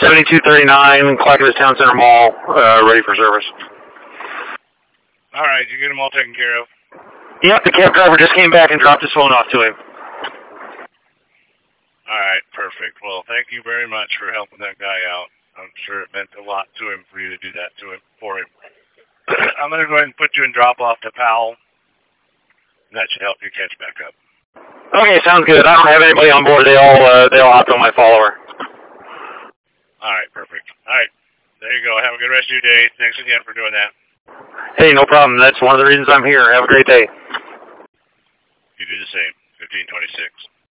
7239, Clackamas Town Center Mall, ready for service. All right, you get them all taken care of? Yep, the cab driver just came back and dropped his phone off to him. All right, perfect. Well, thank you very much for helping that guy out. I'm sure it meant a lot to him for you to do that for him. I'm going to go ahead and put you in drop-off to Powell. That should help you catch back up. Okay, sounds good. I don't have anybody on board. They all hopped on my follower. All right, perfect. All right, there you go. Have a good rest of your day. Thanks again for doing that. Hey, no problem. That's one of the reasons I'm here. Have a great day. You do the same. 1526.